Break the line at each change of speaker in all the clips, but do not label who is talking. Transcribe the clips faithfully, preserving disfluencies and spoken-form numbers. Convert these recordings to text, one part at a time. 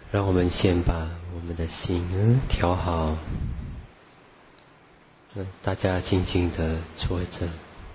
让我们先把我们的心调好，大家静静地坐着。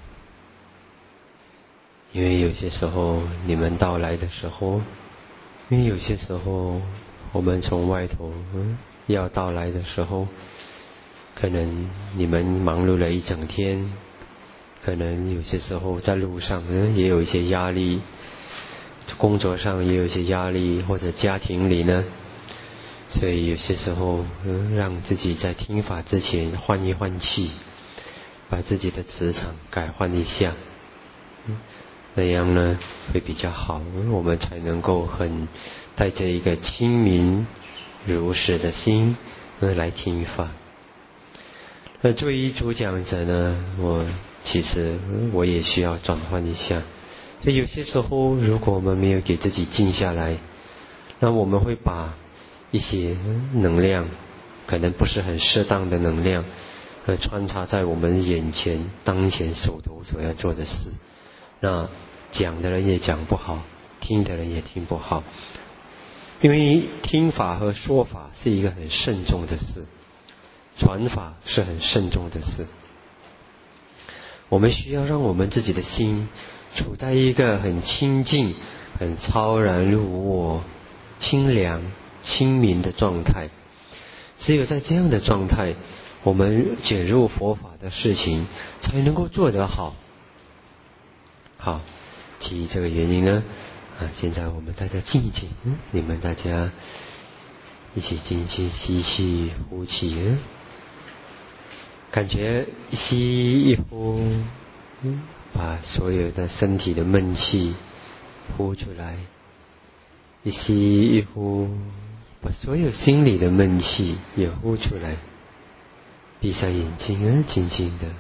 因为有些时候你们到来的时候，因为有些时候我们从外头嗯要到来的时候，可能你们忙碌了一整天，可能有些时候在路上嗯也有一些压力，工作上也有一些压力，或者家庭里呢，所以有些时候嗯让自己在听法之前换一换气，把自己的磁场改换一下，嗯那样呢会比较好，我们才能够很带着一个清明如实的心来听法。那作为主讲者呢，我其实我也需要转换一下。所以有些时候如果我们没有给自己静下来，那我们会把一些能量，可能不是很适当的能量，呃穿插在我们眼前当前手头所要做的事，那讲的人也讲不好，听的人也听不好。因为听法和说法是一个很慎重的事，传法是很慎重的事。我们需要让我们自己的心处在一个很清净、很超然无我、清凉、清明的状态。只有在这样的状态，我们卷入佛法的事情才能够做得好。好，基于这个原因呢，啊，现在我们大家静一静，嗯，你们大家一起静气，吸气，呼气，嗯，感觉一吸一呼，嗯，把所有的身体的闷气呼出来，一吸一呼，把所有心里的闷气也呼出来。闭上眼睛，嗯，静静的。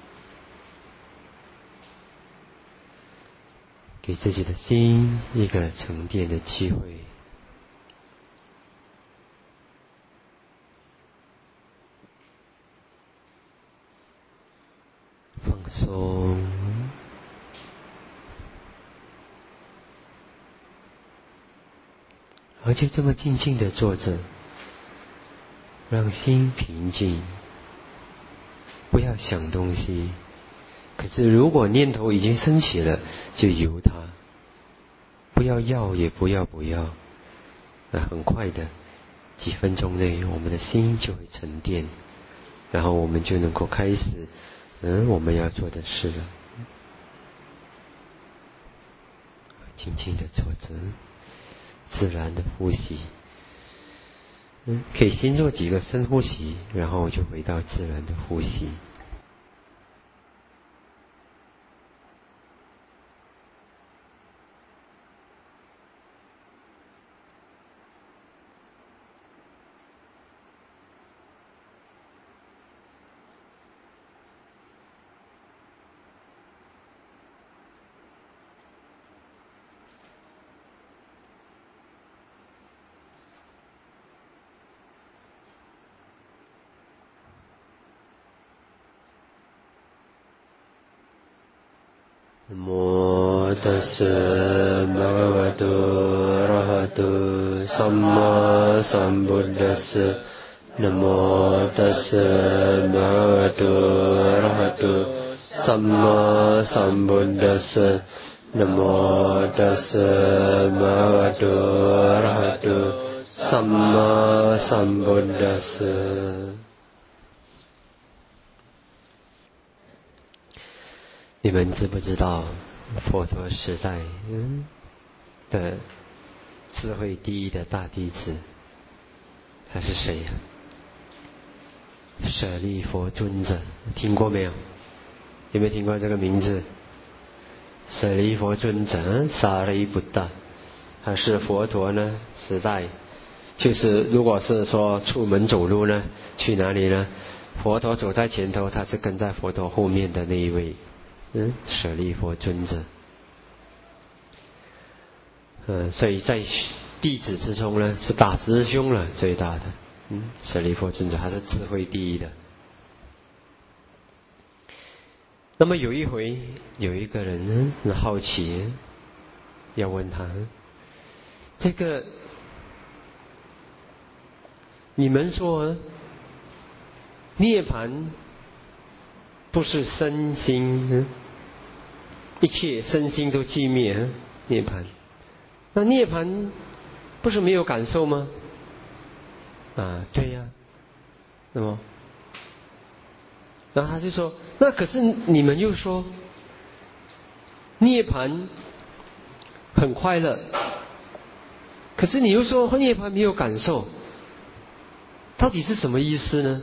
给自己的心一个沉淀的机会，放松，而就这么静静的坐着，让心平静，不要想东西。可是如果念头已经升起了，就由它，不要要也不要不要，那很快的几分钟内我们的心就会沉淀，然后我们就能够开始嗯我们要做的事了。轻轻的坐着，自然的呼吸，嗯，可以先做几个深呼吸，然后就回到自然的呼吸。南无ตัสสะภะคะวะโตอะระหะโตสัมมาสัมพุทธัสสะนะโมตัสสะภะคะวะโตอะระหะโตสัมมาสัมพุทธัสสะนะโมตัสสะภะคะวะโตอะระหะโตสัมมาสัมพุทธัสสะ你们知不知道佛陀时代嗯的智慧第一的大弟子他是谁呀、啊？舍利佛尊者，听过没有？有没有听过这个名字？舍利佛尊者，萨利布达，他是佛陀呢时代，就是如果是说出门走路呢，去哪里呢？佛陀走在前头，他是跟在佛陀后面的那一位。嗯，舍利佛尊者，嗯，所以在弟子之中呢，是大师兄了，最大的。嗯，舍利佛尊者他是智慧第一的。那么有一回，有一个人很好奇，要问他，这个你们说涅槃不是身心，一切身心都寂灭，涅槃。那涅槃不是没有感受吗？啊，对呀。那么，然后他就说，那可是你们又说涅槃很快乐，可是你又说涅槃没有感受，到底是什么意思呢？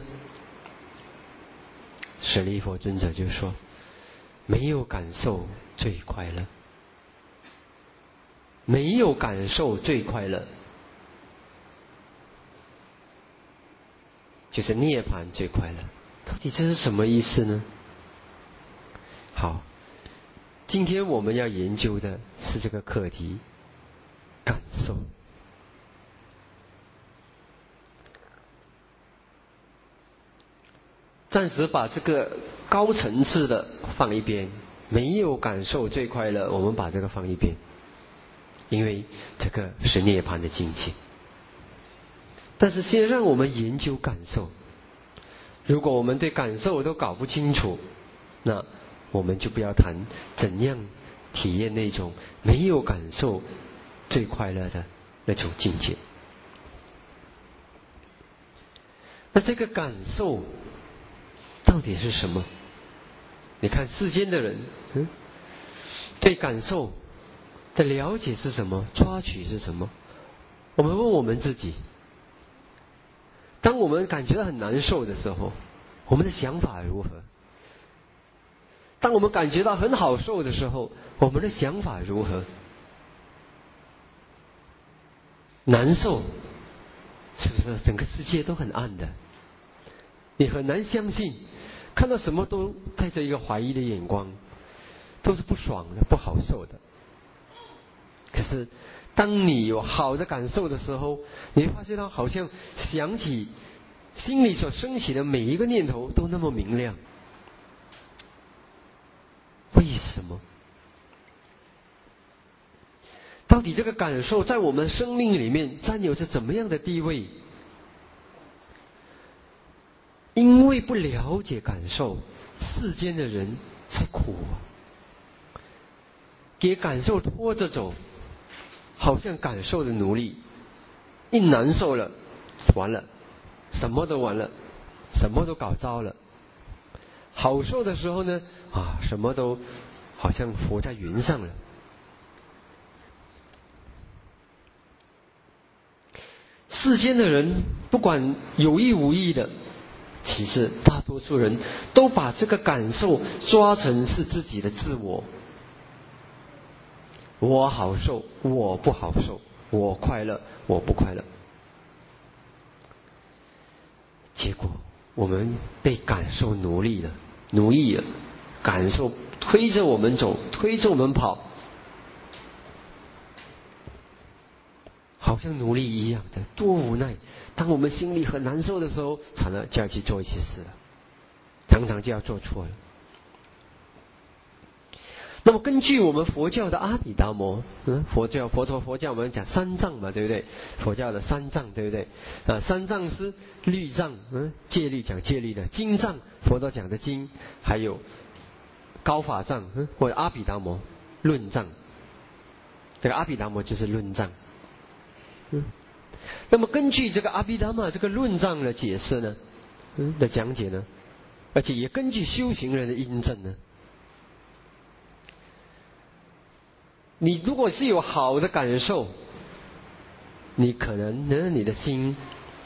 舍利弗尊者就说，没有感受最快乐，没有感受最快乐，就是涅槃最快乐。到底这是什么意思呢？好，今天我们要研究的是这个课题，感受。暂时把这个高层次的放一边，没有感受最快乐，我们把这个放一边，因为这个是涅槃的境界。但是先让我们研究感受。如果我们对感受都搞不清楚，那我们就不要谈怎样体验那种没有感受最快乐的那种境界。那这个感受到底是什么？你看世间的人，嗯，对感受的了解是什么？抓取是什么？我们问我们自己，当我们感觉到很难受的时候，我们的想法如何？当我们感觉到很好受的时候，我们的想法如何？难受，是不是整个世界都很暗的？你很难相信，看到什么都带着一个怀疑的眼光，都是不爽的、不好受的。可是当你有好的感受的时候，你会发现到好像想起心里所升起的每一个念头都那么明亮。为什么？到底这个感受在我们生命里面占有着怎么样的地位？因为不了解感受，世间的人才苦啊，给感受拖着走，好像感受的奴隶。一难受了，完了，什么都完了，什么都搞糟了。好受的时候呢，啊，什么都好像浮在云上了。世间的人不管有意无意的，其实大多数人都把这个感受抓成是自己的自我。我好受，我不好受；我快乐，我不快乐。结果我们被感受奴隶了，奴役了，感受推着我们走，推着我们跑，好像奴隶一样的，多无奈。当我们心里很难受的时候，惨了，就要去做一些事了，常常就要做错了。那么根据我们佛教的阿毗达摩，嗯，佛教佛陀佛教我们讲三藏嘛，对不对？佛教的三藏，对不对？啊，三藏是律藏，嗯，戒律讲戒律的；经藏，佛陀讲的经；还有高法藏，嗯，或者阿毗达摩论藏。这个阿毗达摩就是论藏，嗯。那么根据这个阿毗达摩这个论藏的解释呢，嗯的讲解呢，而且也根据修行人的印证呢。你如果是有好的感受，你可能呢，你的心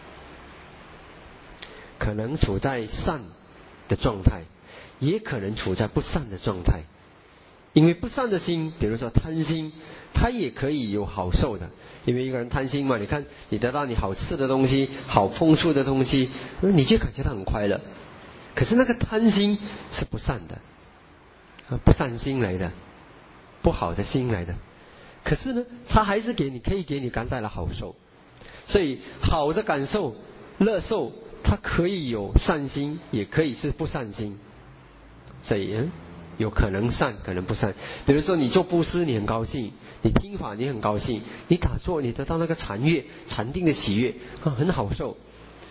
可能处在善的状态，也可能处在不善的状态。因为不善的心，比如说贪心，它也可以有好受的。因为一个人贪心嘛，你看你得到你好吃的东西、好丰富的东西，你就感觉到很快乐。可是那个贪心是不善的，不善心来的，不好的心来的。可是呢，它还是给你可以给你带来好受。所以好的感受、乐受，它可以有善心，也可以是不善心。所以嗯。有可能善，可能不善。比如说你做布施，你很高兴；你听法，你很高兴；你打坐，你得到那个禅悦、禅定的喜悦，啊，很好受。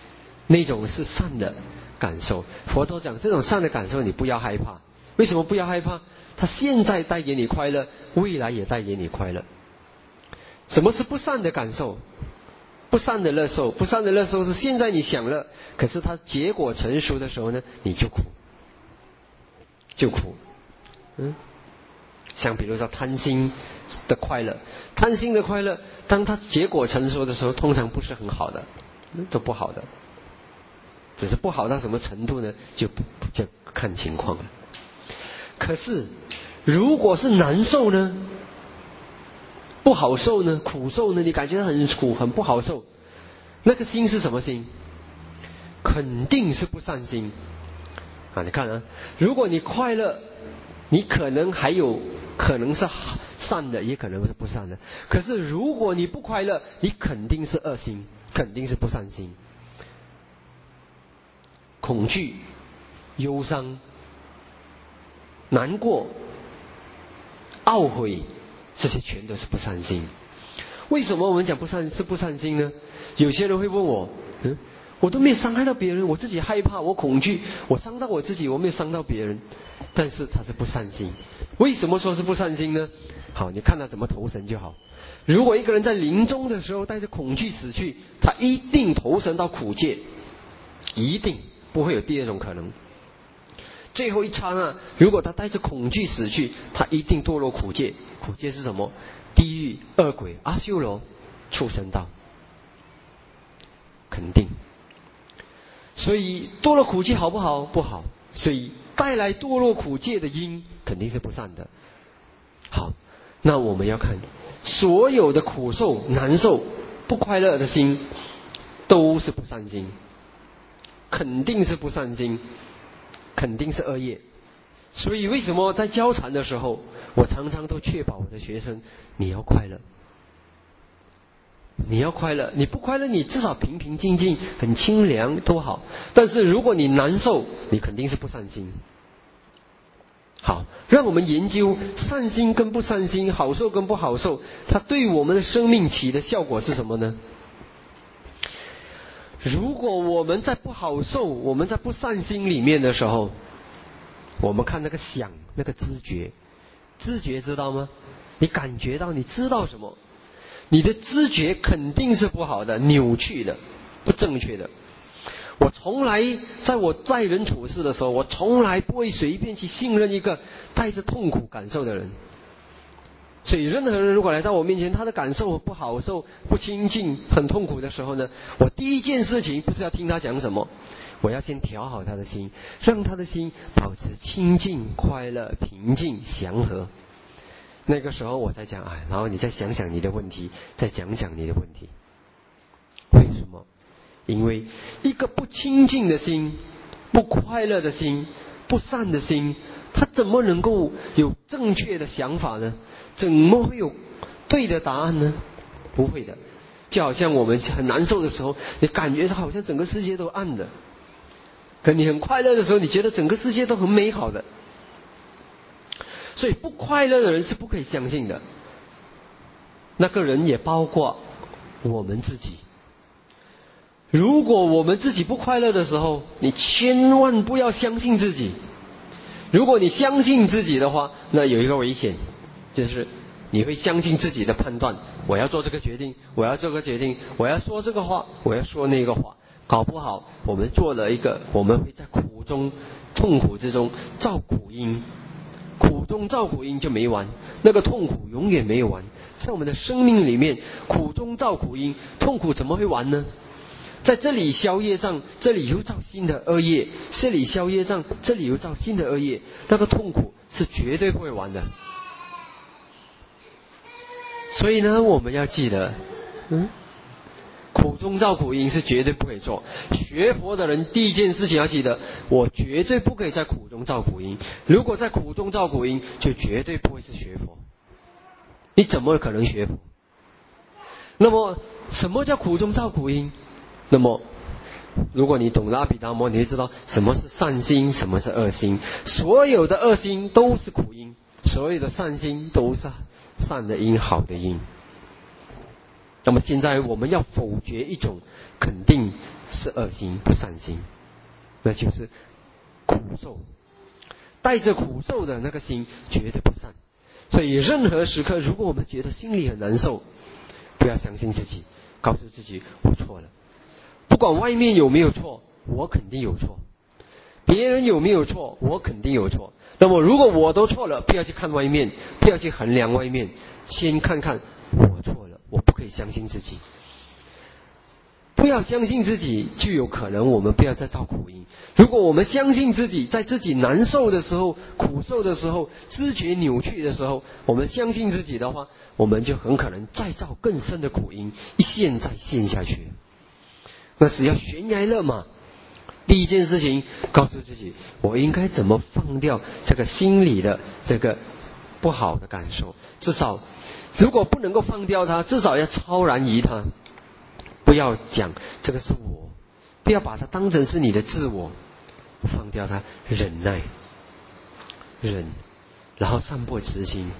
那种是善的感受。佛陀讲这种善的感受你不要害怕，为什么不要害怕？它现在带给你快乐，未来也带给你快乐。什么是不善的感受？不善的乐受，不善的乐受是现在你享乐，可是它结果成熟的时候呢，你就苦，就苦。嗯，像比如说贪心的快乐，贪心的快乐，当它结果成熟的时候，通常不是很好的，都不好的，只是不好到什么程度呢？就就看情况了。可是如果是难受呢？不好受呢？苦受呢？你感觉很苦，很不好受，那个心是什么心？肯定是不善心啊！你看啊，如果你快乐，你可能还有可能是善的，也可能是不善的。可是如果你不快乐，你肯定是恶心，肯定是不善心。恐惧、忧伤、难过、懊悔，这些全都是不善心。为什么我们讲不善是不善心呢？有些人会问我，嗯，我都没有伤害到别人，我自己害怕，我恐惧，我伤到我自己，我没有伤到别人，但是他是不善心。为什么说是不善心呢？好，你看他怎么投神就好。如果一个人在临终的时候带着恐惧死去，他一定投神到苦界，一定不会有第二种可能。最后一刹那，如果他带着恐惧死去，他一定堕落苦界。苦界是什么？地狱、恶鬼、阿修罗、畜生道，肯定。所以堕落苦界好不好？不好。所以带来堕落苦界的因肯定是不善的。好，那我们要看所有的苦受、难受、不快乐的心，都是不善心，肯定是不善心，肯定是恶业。所以为什么在教禅的时候，我常常都确保我的学生，你要快乐，你要快乐，你不快乐，你至少平平静静、很清凉都好。但是如果你难受，你肯定是不善心。好，让我们研究善心跟不善心，好受跟不好受，它对我们的生命起的效果是什么呢？如果我们在不好受，我们在不善心里面的时候，我们看那个想，那个知觉，知觉知道吗？你感觉到，你知道什么？你的知觉肯定是不好的、扭曲的、不正确的。我从来在我待人处事的时候，我从来不会随便去信任一个带着痛苦感受的人。所以任何人如果来到我面前，他的感受不好受、不清净、很痛苦的时候呢，我第一件事情不是要听他讲什么，我要先调好他的心，让他的心保持清净、快乐、平静、祥和。那个时候我再讲，哎，然后你再想想你的问题，再讲讲你的问题。为什么？因为一个不清净的心、不快乐的心、不善的心，他怎么能够有正确的想法呢？怎么会有对的答案呢？不会的。就好像我们很难受的时候，你感觉好像整个世界都暗的，可你很快乐的时候，你觉得整个世界都很美好的。所以不快乐的人是不可以相信的。那个人也包括我们自己。如果我们自己不快乐的时候，你千万不要相信自己。如果你相信自己的话，那有一个危险，就是你会相信自己的判断，我要做这个决定，我要做个决定，我要说这个话，我要说那个话。搞不好我们做了一个，我们会在苦中、痛苦之中造苦因，苦中造苦因就没完，那个痛苦永远没有完。在我们的生命里面，苦中造苦因，痛苦怎么会完呢？在这里消业障，这里又造新的恶业，这里消业障，这里又造新的恶业，那个痛苦是绝对不会完的。所以呢，我们要记得，嗯，苦中造苦因是绝对不可以做。学佛的人第一件事情要记得，我绝对不可以在苦中造苦因。如果在苦中造苦因，就绝对不会是学佛。你怎么可能学佛？那么什么叫苦中造苦因？那么如果你懂阿毗达摩，你会知道什么是善心，什么是恶心。所有的恶心都是苦因，所有的善心都是善的因、好的因。 那么现在我们要否决一种肯定是恶心不善心，那就是苦受，带着苦受的那个心绝对不善。所以任何时刻，如果我们觉得心里很难受，不要相信自己，告诉自己我错了。不管外面有没有错，我肯定有错；别人有没有错，我肯定有错。那么如果我都错了，不要去看外面，不要去衡量外面，先看看我错了，我不可以相信自己。不要相信自己，就有可能我们不要再造苦因。如果我们相信自己，在自己难受的时候、苦受的时候、知觉扭曲的时候，我们相信自己的话，我们就很可能再造更深的苦因，一陷再陷下去。那是要悬崖勒马。第一件事情，告诉自己，我应该怎么放掉这个心理的这个不好的感受。至少，如果不能够放掉它，至少要超然于它。不要讲这个是我，不要把它当成是你的自我，放掉它，忍耐，忍，然后散播慈心。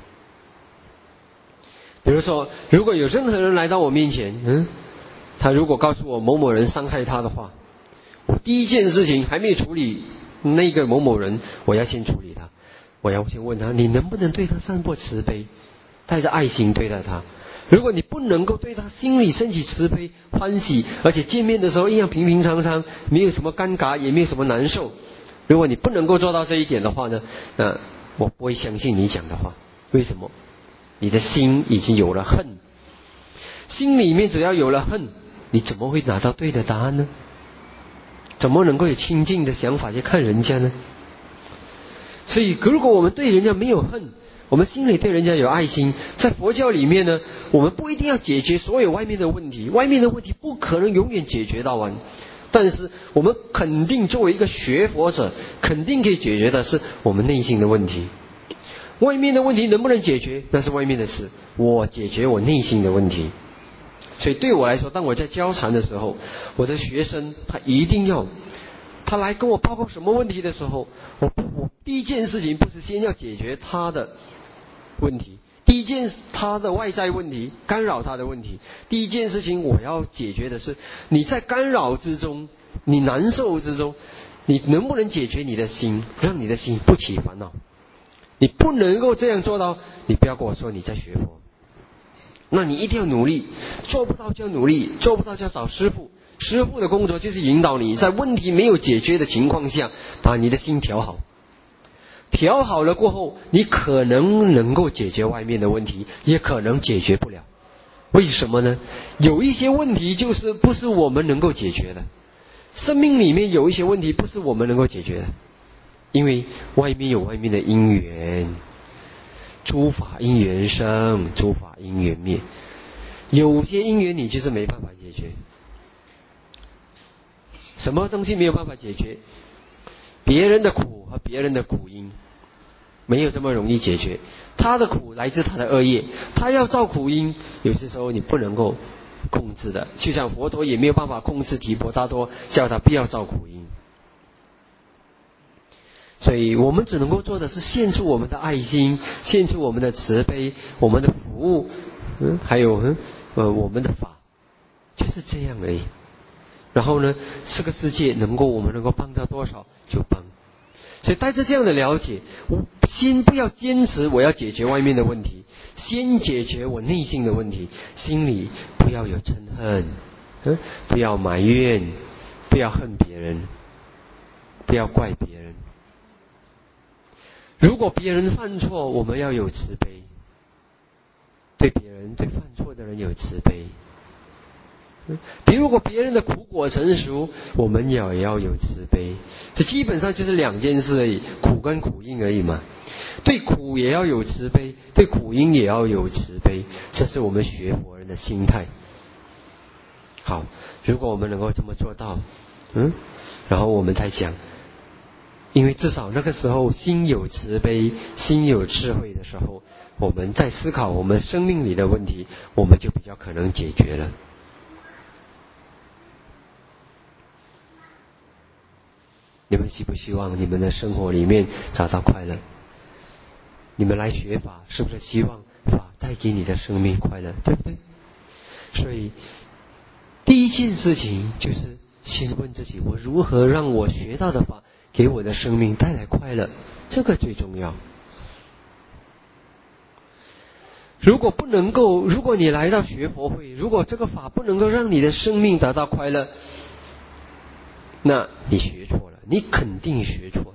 比如说，如果有任何人来到我面前，嗯，他如果告诉我某某人伤害他的话，我第一件事情还没处理那个某某人，我要先处理他，我要先问他，你能不能对他散播慈悲，带着爱心对待他。如果你不能够对他心里升起慈悲欢喜，而且见面的时候一样平平常常，没有什么尴尬，也没有什么难受，如果你不能够做到这一点的话呢，那我不会相信你讲的话。为什么？你的心已经有了恨，心里面只要有了恨，你怎么会拿到对的答案呢？怎么能够有清净的想法去看人家呢？所以如果我们对人家没有恨，我们心里对人家有爱心，在佛教里面呢，我们不一定要解决所有外面的问题，外面的问题不可能永远解决到完，但是我们肯定作为一个学佛者，肯定可以解决的是我们内心的问题。外面的问题能不能解决，那是外面的事，我解决我内心的问题。所以对我来说，当我在教禅的时候，我的学生他一定要，他来跟我报告什么问题的时候，我我第一件事情不是先要解决他的问题，第一件他的外在问题，干扰他的问题，第一件事情我要解决的是，你在干扰之中，你难受之中，你能不能解决你的心，让你的心不起烦恼？你不能够这样做到，你不要跟我说你在学佛，那你一定要努力，做不到就要努力，做不到就要找师父。师父的工作就是引导你在问题没有解决的情况下，把你的心调好。调好了过后，你可能能够解决外面的问题，也可能解决不了。为什么呢？有一些问题就是不是我们能够解决的，生命里面有一些问题不是我们能够解决的，因为外面有外面的因缘，诸法因缘生，诸法因缘灭。有些因缘你就是没办法解决。什么东西没有办法解决？别人的苦和别人的苦因没有这么容易解决。他的苦来自他的恶业，他要造苦因，有些时候你不能够控制的。就像佛陀也没有办法控制提婆达多，叫他不要造苦因。所以我们只能够做的是献出我们的爱心，献出我们的慈悲，我们的服务，嗯，还有嗯呃我们的法，就是这样而已。然后呢，这个世界能够我们能够帮到多少就帮。所以带着这样的了解，我先不要坚持我要解决外面的问题，先解决我内心的问题，心里不要有嗔恨，嗯，不要埋怨，不要恨别人，不要怪别人。如果别人犯错，我们要有慈悲，对别人对犯错的人有慈悲。比如果别人的苦果成熟，我们也要有慈悲。这基本上就是两件事而已，苦跟苦因而已嘛。对苦也要有慈悲，对苦因也要有慈悲，这是我们学佛人的心态。好，如果我们能够这么做到，嗯，然后我们再讲，因为至少那个时候心有慈悲，心有智慧的时候，我们在思考我们生命里的问题，我们就比较可能解决了。你们希不希望你们的生活里面找到快乐？你们来学法是不是希望法带给你的生命快乐，对不对？ 所以第一件事情就是先问自己，我如何让我学到的法给我的生命带来快乐，这个最重要。如果不能够，如果你来到学佛会，如果这个法不能够让你的生命得到快乐，那你学错了，你肯定学错了。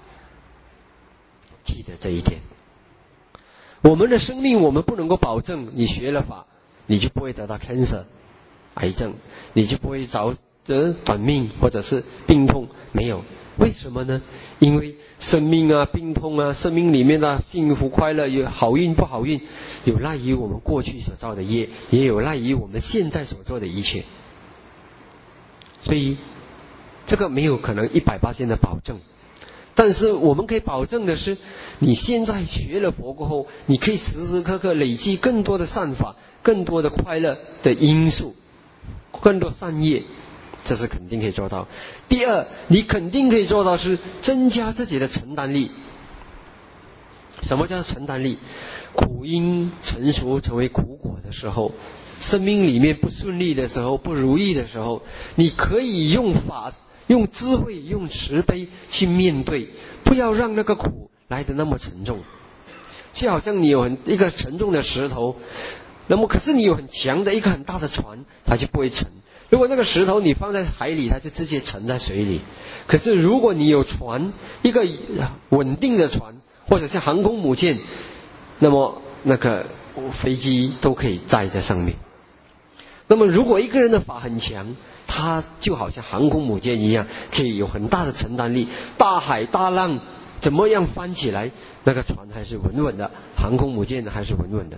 记得这一点。我们的生命我们不能够保证你学了法你就不会得到 cancer 癌症，你就不会早得短命或者是病痛，没有。为什么呢？因为生命啊、病痛啊、生命里面的幸福快乐，有好运不好运，有赖于我们过去所造的业，也有赖于我们现在所做的一切。所以这个没有可能一百巴仙的保证，但是我们可以保证的是，你现在学了佛过后，你可以时时刻刻累积更多的善法，更多的快乐的因素，更多善业，这是肯定可以做到。第二，你肯定可以做到是增加自己的承担力。什么叫承担力？苦因成熟成为苦果的时候，生命里面不顺利的时候，不如意的时候，你可以用法、用智慧、用慈悲去面对，不要让那个苦来得那么沉重。就好像你有很一个沉重的石头，那么可是你有很强的一个很大的船，它就不会沉。如果那个石头你放在海里，它就直接沉在水里。可是如果你有船，一个稳定的船，或者是航空母舰，那么那个飞机都可以载在上面。那么如果一个人的法很强，他就好像航空母舰一样，可以有很大的承担力，大海大浪怎么样翻起来，那个船还是稳稳的，航空母舰还是稳稳的。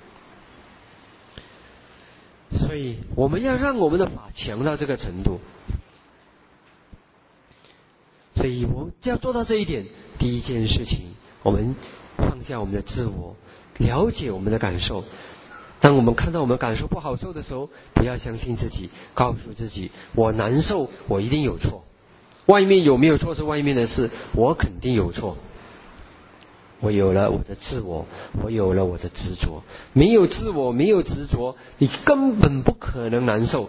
所以我们要让我们的法强到这个程度，所以我们要做到这一点。第一件事情，我们放下我们的自我，了解我们的感受。当我们看到我们感受不好受的时候，不要相信自己，告诉自己，我难受，我一定有错。外面有没有错是外面的事，我肯定有错。我有了我的自我，我有了我的执着。没有自我，没有执着，你根本不可能难受。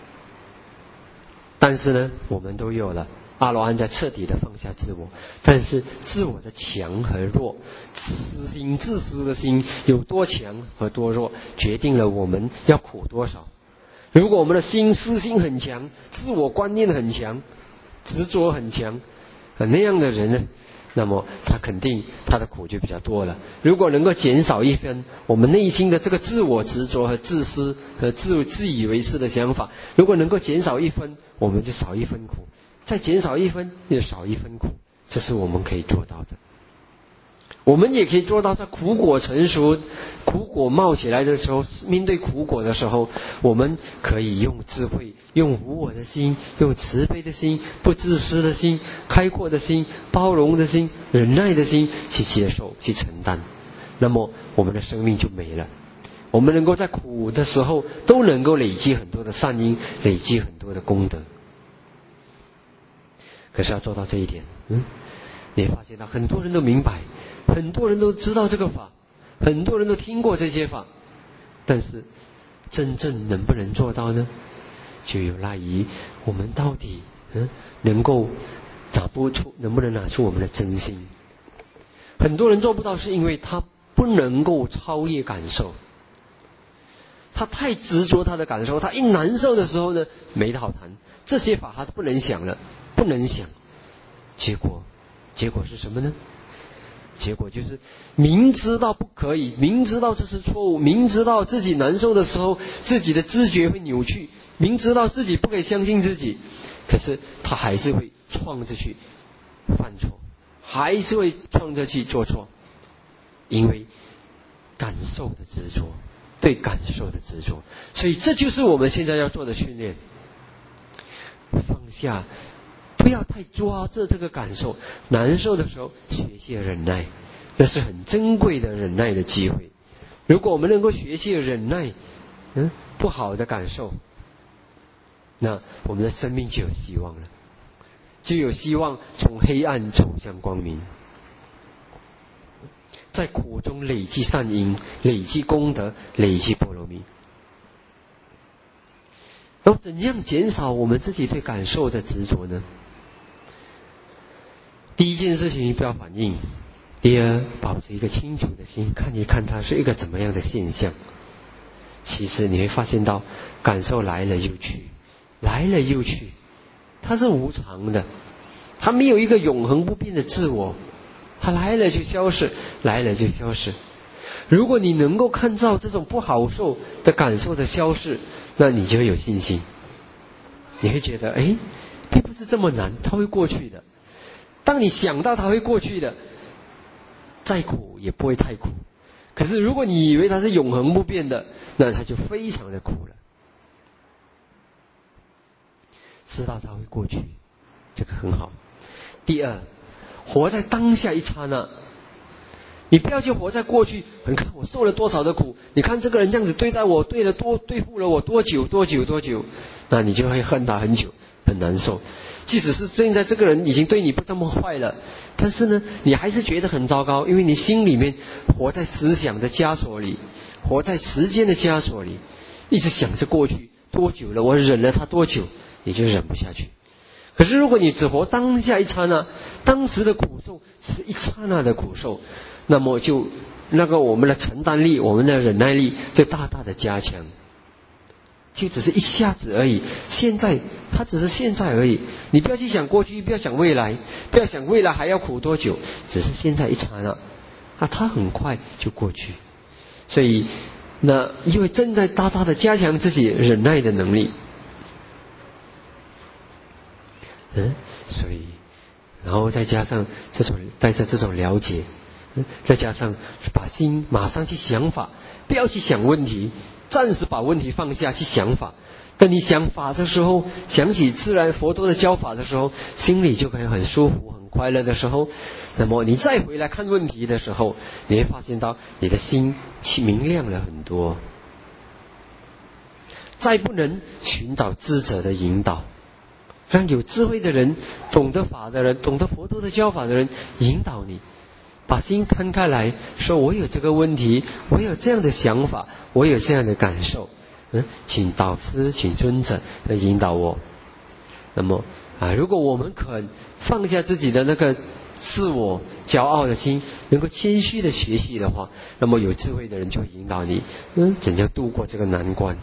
但是呢，我们都有了。阿罗汉在彻底的放下自我，但是自我的强和弱，私心自私的心有多强和多弱，决定了我们要苦多少。如果我们的心私心很强，自我观念很强，执着很强，那样的人呢，那么他肯定他的苦就比较多了。如果能够减少一分，我们内心的这个自我执着和自私和自自以为是的想法，如果能够减少一分，我们就少一分苦。再减少一分，就少一分苦，这是我们可以做到的。我们也可以做到，在苦果成熟、苦果冒起来的时候，面对苦果的时候，我们可以用智慧、用无我的心、用慈悲的心、不自私的心、开阔的心、包容的心、忍耐的心去接受、去承担。那么我们的生命就没了。我们能够在苦的时候都能够累积很多的善因，累积很多的功德。可是要做到这一点，嗯，你会发现到很多人都明白，很多人都知道这个法，很多人都听过这些法，但是真正能不能做到呢？就有赖于我们到底嗯能够拿不出，能不能拿出我们的真心。很多人做不到，是因为他不能够超越感受，他太执着他的感受，他一难受的时候呢，没得好谈，这些法他不能想了。不能想，结果结果是什么呢？结果就是明知道不可以，明知道这是错误，明知道自己难受的时候自己的知觉会扭曲，明知道自己不可以相信自己，可是他还是会创着去犯错，还是会创着去做错，因为感受的执着，对感受的执着。所以这就是我们现在要做的训练，放下，不要太抓着这个感受，难受的时候学习忍耐，这是很珍贵的忍耐的机会。如果我们能够学习忍耐，嗯，不好的感受，那我们的生命就有希望了，就有希望从黑暗走向光明，在苦中累积善因，累积功德，累积波罗蜜。 那么怎样减少我们自己对感受的执着呢？第一件事情，不要反应；第二，保持一个清楚的心，看一看它是一个怎么样的现象。其实你会发现到，感受来了又去，来了又去，它是无常的，它没有一个永恒不变的自我，它来了就消失，来了就消失。如果你能够看到这种不好受的感受的消逝，那你就会有信心，你会觉得哎，并不是这么难，它会过去的。当你想到它会过去的，再苦也不会太苦。可是如果你以为它是永恒不变的，那它就非常的苦了。知道它会过去，这个很好。第二，活在当下一刹那，你不要去活在过去。你看我受了多少的苦，你看这个人这样子对待我，对了多对付了我多久多久多久，那你就会恨他很久，很难受。即使是现在这个人已经对你不这么坏了，但是呢，你还是觉得很糟糕，因为你心里面活在思想的枷锁里，活在时间的枷锁里，一直想着过去多久了，我忍了他多久，你就忍不下去。可是如果你只活当下一刹那，当时的苦受是一刹那的苦受，那么就那个我们的承担力，我们的忍耐力就大大的加强。就只是一下子而已，现在它只是现在而已。你不要去想过去，不要想未来，不要想未来还要苦多久，只是现在一刹那，啊，它很快就过去。所以，那因为正在大大的加强自己忍耐的能力。嗯，所以，然后再加上这种带着这种了解，嗯，再加上把心马上去想法，不要去想问题。暂时把问题放下去想法，等你想法的时候，想起自然佛陀的教法的时候，心里就可以很舒服很快乐的时候，那么你再回来看问题的时候，你会发现到你的心明亮了很多。再不能寻找智者的引导，让有智慧的人，懂得法的人，懂得佛陀的教法的人引导你，把心摊开来说，我有这个问题，我有这样的想法，我有这样的感受，嗯，请导师请尊者来引导我。那么啊，如果我们肯放下自己的那个自我骄傲的心，能够谦虚的学习的话，那么有智慧的人就会引导你，嗯，怎样度过这个难关。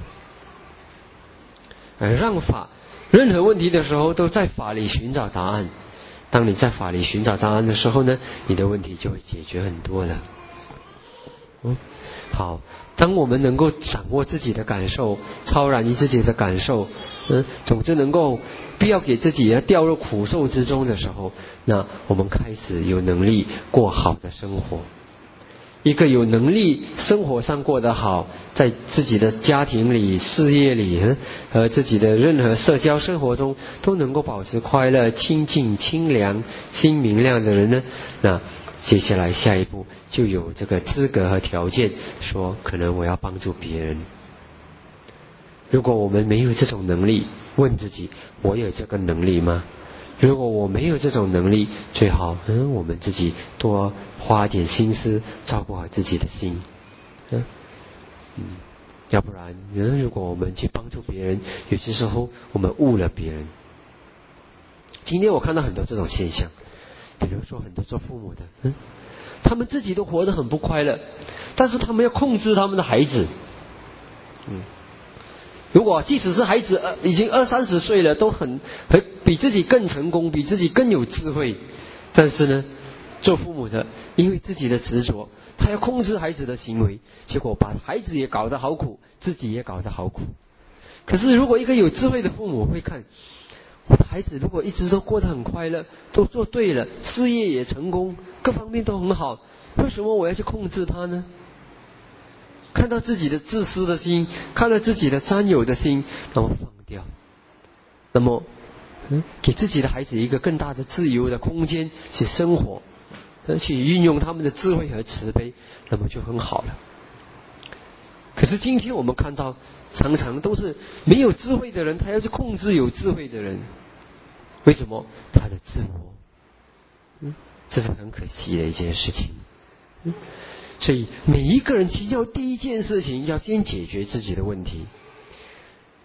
啊，让法任何问题的时候都在法里寻找答案。当你在法里寻找答案的时候呢，你的问题就会解决很多了。嗯，好，当我们能够掌握自己的感受，超然于自己的感受，嗯，总之能够不要给自己要掉入苦受之中的时候，那我们开始有能力过好的生活。一个有能力生活上过得好，在自己的家庭里、事业里和自己的任何社交生活中都能够保持快乐、清净、清凉、心明亮的人呢，那接下来下一步就有这个资格和条件说，可能我要帮助别人。如果我们没有这种能力，问自己，我有这个能力吗？如果我没有这种能力，最好嗯，我们自己多花点心思照顾好自己的心，嗯嗯，要不然，嗯，如果我们去帮助别人，有些时候我们误了别人。今天我看到很多这种现象，比如说很多做父母的，嗯，他们自己都活得很不快乐，但是他们要控制他们的孩子，嗯。如果即使是孩子呃已经二三十岁了，都很很比自己更成功，比自己更有智慧，但是呢，做父母的因为自己的执着，他要控制孩子的行为，结果把孩子也搞得好苦，自己也搞得好苦。可是如果一个有智慧的父母会看，我的孩子如果一直都过得很快乐，都做对了，事业也成功，各方面都很好，为什么我要去控制他呢？看到自己的自私的心，看到自己的占有的心，那么放掉，那么嗯，给自己的孩子一个更大的自由的空间去生活，去运用他们的智慧和慈悲，那么就很好了。可是今天我们看到，常常都是没有智慧的人，他要去控制有智慧的人，为什么？他的自我，嗯，这是很可惜的一件事情，嗯。所以每一个人其实要第一件事情要先解决自己的问题，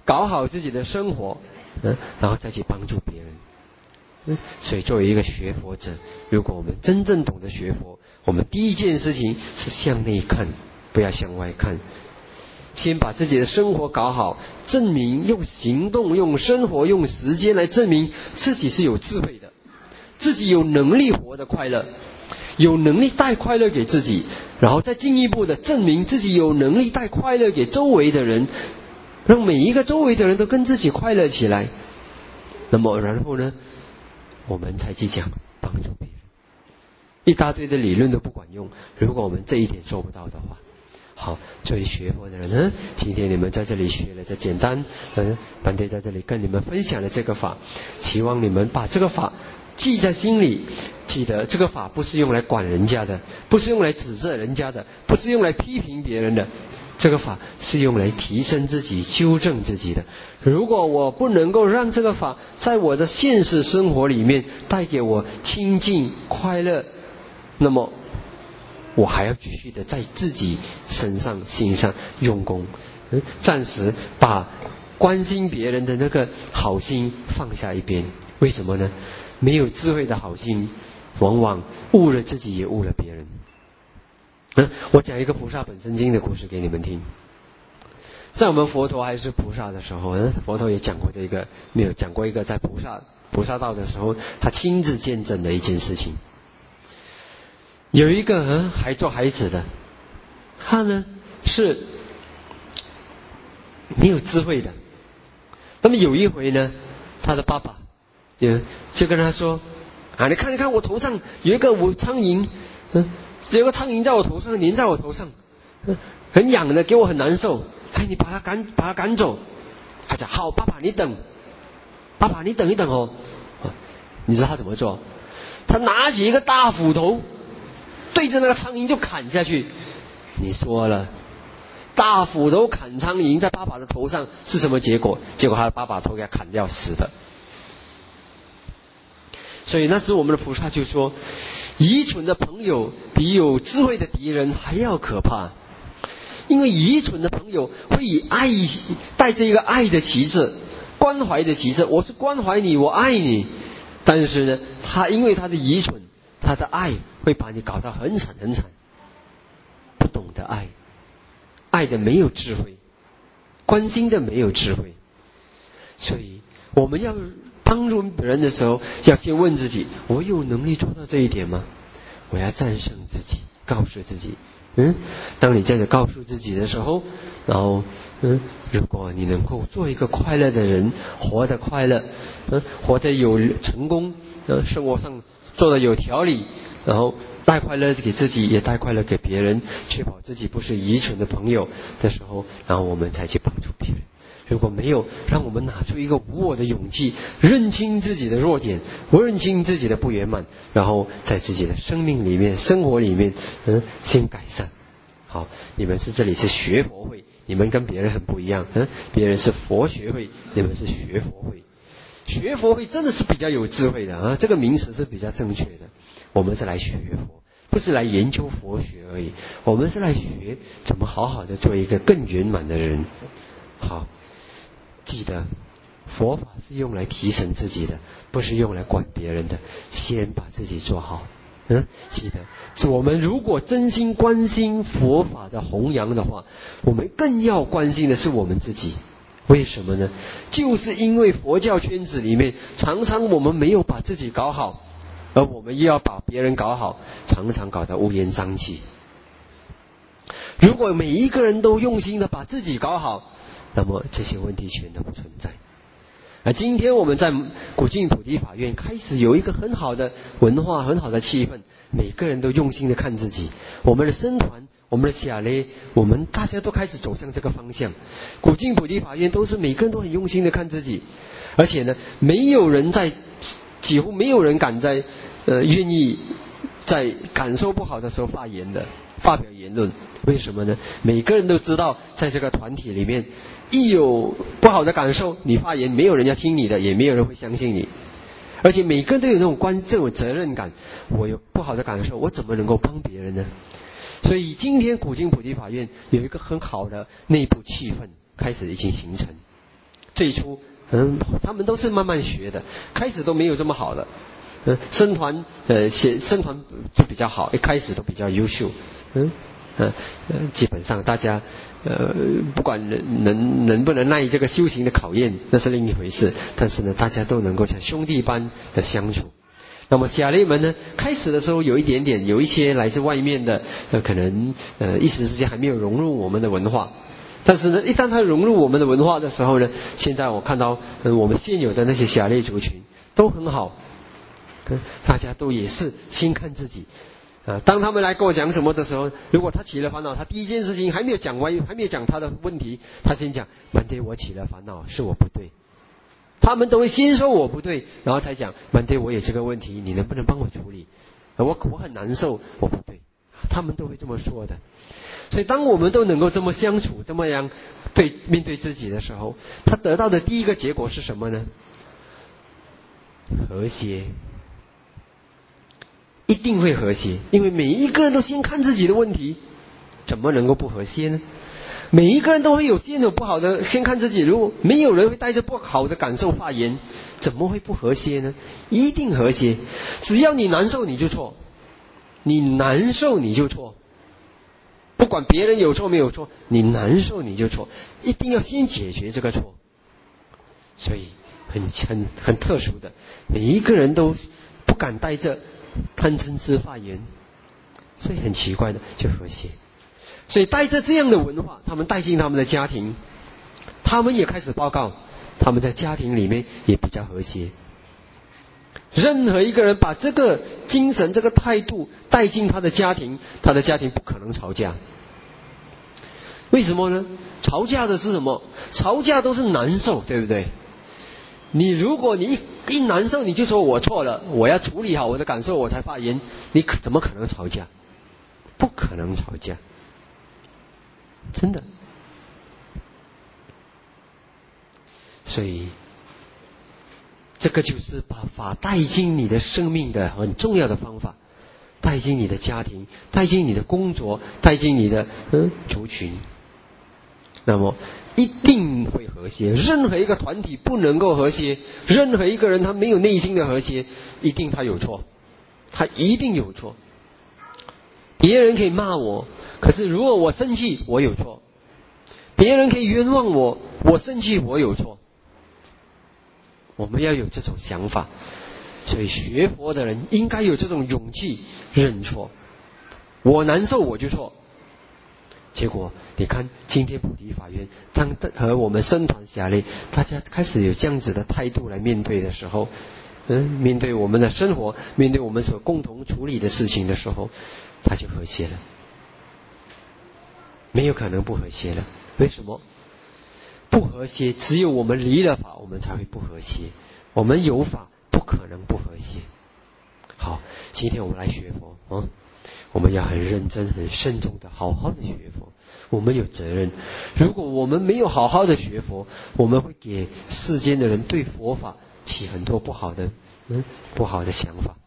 搞好自己的生活，嗯，然后再去帮助别人。嗯，所以作为一个学佛者，如果我们真正懂得学佛，我们第一件事情是向内看，不要向外看。先把自己的生活搞好，证明用行动、用生活、用时间来证明自己是有智慧的，自己有能力活得快乐，有能力带快乐给自己，然后再进一步的证明自己有能力带快乐给周围的人，让每一个周围的人都跟自己快乐起来。那么然后呢，我们才去讲帮助别人。一大堆的理论都不管用，如果我们这一点做不到的话。好，作为学佛的人呢，今天你们在这里学了这简单，嗯，班队在这里跟你们分享了这个法，希望你们把这个法记在心里，记得这个法不是用来管人家的，不是用来指责人家的，不是用来批评别人的，这个法是用来提升自己、修正自己的。如果我不能够让这个法在我的现实生活里面带给我清净快乐，那么我还要继续的在自己身上心上用功，嗯，暂时把关心别人的那个好心放下一边。为什么呢？没有智慧的好心，往往误了自己也误了别人。嗯，我讲一个菩萨本生经的故事给你们听。在我们佛陀还是菩萨的时候，嗯，佛陀也讲过这个，没有讲过一个在菩萨菩萨道的时候，他亲自见证的一件事情。有一个嗯还做孩子的，他呢是没有智慧的。那么有一回呢，他的爸爸就就跟他说啊，你看一看我头上有一个我苍蝇，嗯，有个苍蝇在我头上粘在我头上，嗯，很痒的，给我很难受。哎，你把它赶把它赶走。他讲好，爸爸你等，爸爸你等一等哦。你知道他怎么做？他拿起一个大斧头，对着那个苍蝇就砍下去。你说了，大斧头砍苍蝇在爸爸的头上是什么结果？结果他的爸爸头给他砍掉死的。所以那时我们的菩萨就说，愚蠢的朋友比有智慧的敌人还要可怕。因为愚蠢的朋友会以爱带着一个爱的旗帜，关怀的旗帜，我是关怀你，我爱你。但是呢，他因为他的愚蠢，他的爱会把你搞到很惨很惨。不懂得爱，爱的没有智慧，关心的没有智慧。所以我们要帮助别人的时候，要先问自己，我有能力做到这一点吗？我要战胜自己，告诉自己，嗯，当你这样子告诉自己的时候，然后嗯，如果你能够做一个快乐的人，活得快乐，嗯，活得有成功，嗯，生活上做得有条理，然后带快乐给自己，也带快乐给别人，确保自己不是愚蠢的朋友的时候，然后我们才去帮助别人。如果没有让我们拿出一个无我的勇气，认清自己的弱点，认清自己的不圆满，然后在自己的生命里面、生活里面，嗯，先改善。好，你们是这里是学佛会，你们跟别人很不一样，嗯，别人是佛学会，你们是学佛会。学佛会真的是比较有智慧的啊，这个名词是比较正确的。我们是来学佛，不是来研究佛学而已，我们是来学怎么好好的做一个更圆满的人。好。记得佛法是用来提升自己的，不是用来管别人的。先把自己做好。嗯，记得我们如果真心关心佛法的弘扬的话，我们更要关心的是我们自己。为什么呢？就是因为佛教圈子里面常常我们没有把自己搞好，而我们又要把别人搞好，常常搞得乌烟瘴气。如果每一个人都用心的把自己搞好，那么这些问题全都不存在。而今天我们在古晋菩提法院开始有一个很好的文化，很好的气氛，每个人都用心的看自己。我们的僧团，我们的夏雷，我们大家都开始走向这个方向。古晋菩提法院都是每个人都很用心的看自己，而且呢，没有人在，几乎没有人敢在呃愿意在感受不好的时候发言的，发表言论。为什么呢？每个人都知道，在这个团体里面，一有不好的感受，你发言没有人要听你的，也没有人会相信你。而且每个人都有那种关这种责任感，我有不好的感受，我怎么能够帮别人呢？所以今天古今菩提法院有一个很好的内部气氛开始已经形成。 最初嗯，他们都是慢慢学的，开始都没有这么好的。嗯，僧团呃写僧团就比较好，一开始都比较优秀。嗯呃呃，基本上大家呃不管能能能不能耐这个修行的考验，那是另一回事。但是呢，大家都能够像兄弟般的相处。那么侠猎们呢，开始的时候有一点点，有一些来自外面的，呃，可能呃一时之间还没有融入我们的文化。但是呢，一旦他融入我们的文化的时候呢，现在我看到，呃，我们现有的那些侠猎族群都很好，呃，大家都也是先看自己。呃，当他们来跟我讲什么的时候，如果他起了烦恼，他第一件事情还没有讲完，还没有讲他的问题，他先讲：曼爹，我起了烦恼，是我不对。他们都会先说我不对，然后才讲：曼爹，我有这个问题，你能不能帮我处理？我我很难受，我不对。他们都会这么说的。所以当我们都能够这么相处，这么样对面对自己的时候，他得到的第一个结果是什么呢？和谐。一定会和谐，因为每一个人都先看自己的问题，怎么能够不和谐呢？每一个人都会有先有不好的，先看自己。如果没有人会带着不好的感受发言，怎么会不和谐呢？一定和谐。只要你难受你就错，你难受你就错，不管别人有错没有错，你难受你就错，一定要先解决这个错。所以很很很特殊的，每一个人都不敢带着贪嗔痴发言，所以很奇怪的就和谐。所以带着这样的文化，他们带进他们的家庭，他们也开始报告，他们在家庭里面也比较和谐。任何一个人把这个精神、这个态度带进他的家庭，他的家庭不可能吵架。为什么呢？吵架的是什么？吵架都是难受，对不对？你如果你一一难受，你就说我错了，我要处理好我的感受，我才发言，你可怎么可能吵架？不可能吵架，真的。所以这个就是把法带进你的生命的很重要的方法，带进你的家庭，带进你的工作，带进你的嗯族群，那么一定会和谐。任何一个团体不能够和谐，任何一个人他没有内心的和谐，一定他有错，他一定有错。别人可以骂我，可是如果我生气，我有错；别人可以冤枉我，我生气，我有错。我们要有这种想法，所以学佛的人应该有这种勇气认错。我难受我就错。结果你看今天菩提法院当和我们僧团侠猎大家开始有这样子的态度来面对的时候，嗯，面对我们的生活，面对我们所共同处理的事情的时候，他就和谐了，没有可能不和谐了。为什么不和谐？只有我们离了法，我们才会不和谐。我们有法，不可能不和谐。好，今天我们来学佛，嗯，我们要很认真、很慎重的、好好的学佛。我们有责任。如果我们没有好好的学佛，我们会给世间的人对佛法起很多不好的、嗯，不好的想法。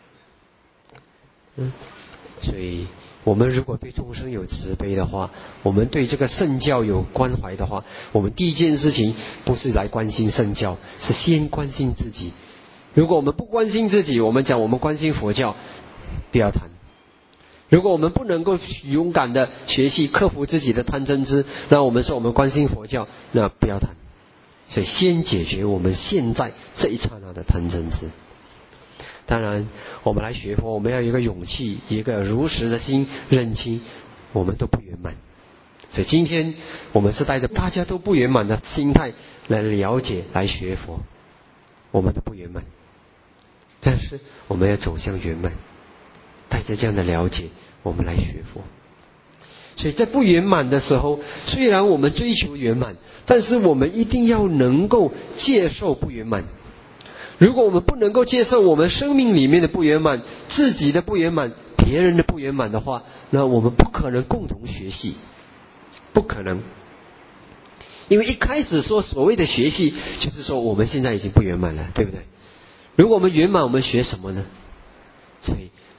嗯，所以我们如果对众生有慈悲的话，我们对这个圣教有关怀的话，我们第一件事情不是来关心圣教，是先关心自己。如果我们不关心自己，我们讲我们关心佛教，不要谈。如果我们不能够勇敢的学习克服自己的贪嗔痴，那我们说我们关心佛教，那不要谈。所以先解决我们现在这一刹那的贪嗔痴。当然我们来学佛，我们要有一个勇气，一个如实的心，认清我们都不圆满。所以今天我们是带着大家都不圆满的心态来了解，来学佛。我们都不圆满，但是我们要走向圆满，带着这样的了解我们来学佛。所以在不圆满的时候，虽然我们追求圆满，但是我们一定要能够接受不圆满。如果我们不能够接受我们生命里面的不圆满，自己的不圆满，别人的不圆满的话，那我们不可能共同学习，不可能。因为一开始说所谓的学习，就是说我们现在已经不圆满了，对不对？如果我们圆满，我们学什么呢？所以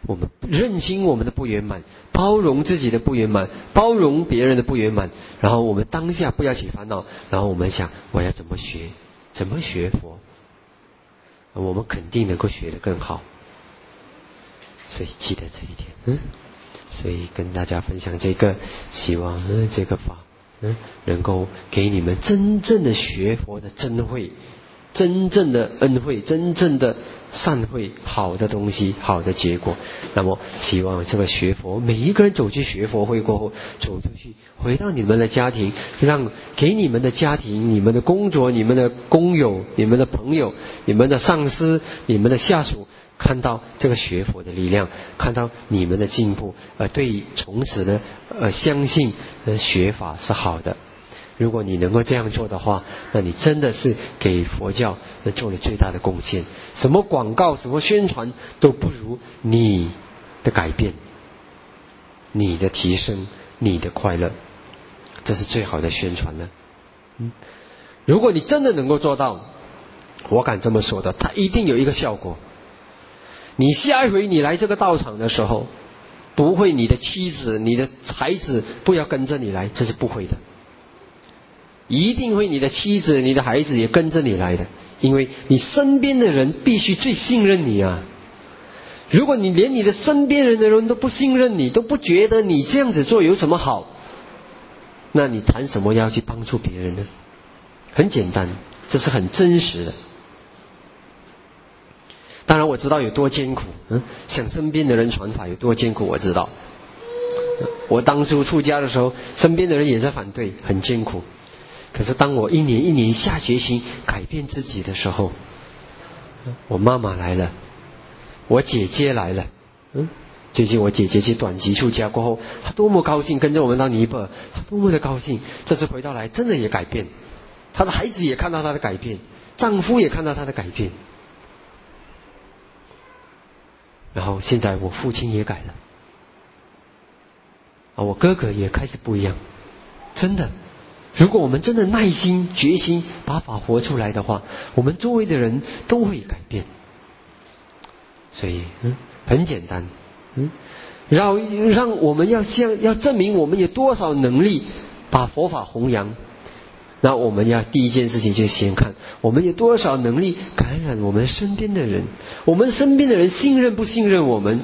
我们认清我们的不圆满，包容自己的不圆满，包容别人的不圆满，然后我们当下不要起烦恼，然后我们想我要怎么学，怎么学佛，我们肯定能够学得更好。所以记得这一点，嗯，所以跟大家分享这个，希望嗯这个法嗯能够给你们真正的学佛的真慧，真正的恩惠，真正的善慧，好的东西，好的结果。那么希望这个学佛，每一个人走去学佛会过后，走出去回到你们的家庭，让给你们的家庭、你们的工作、你们的工友、你们的朋友、你们的上司、你们的下属，看到这个学佛的力量，看到你们的进步，呃，对从此呢，呃，相信呃学法是好的。如果你能够这样做的话，那你真的是给佛教做了最大的贡献。什么广告、什么宣传都不如你的改变、你的提升、你的快乐，这是最好的宣传了。嗯，如果你真的能够做到，我敢这么说的，它一定有一个效果。你下一回你来这个道场的时候，不会你的妻子、你的孩子不要跟着你来，这是不会的。一定会你的妻子、你的孩子也跟着你来的，因为你身边的人必须最信任你啊。如果你连你的身边人的人都不信任你，都不觉得你这样子做有什么好，那你谈什么要去帮助别人呢？很简单，这是很真实的。当然我知道有多艰苦，嗯，向身边的人传法有多艰苦，我知道。我当初出家的时候，身边的人也在反对，很艰苦。可是当我一年一年下决心改变自己的时候，我妈妈来了，我姐姐来了，嗯，最近我姐姐去短期出家过后，她多么高兴，跟着我们到尼泊尔，她多么的高兴。这次回到来，真的也改变，她的孩子也看到她的改变，丈夫也看到她的改变。然后现在我父亲也改了，啊，我哥哥也开始不一样，真的。如果我们真的耐心决心把法活出来的话，我们周围的人都会改变。所以嗯，很简单，嗯，让让我们要向要证明我们有多少能力把佛法弘扬，那我们要第一件事情就先看我们有多少能力感染我们身边的人，我们身边的人信任不信任我们，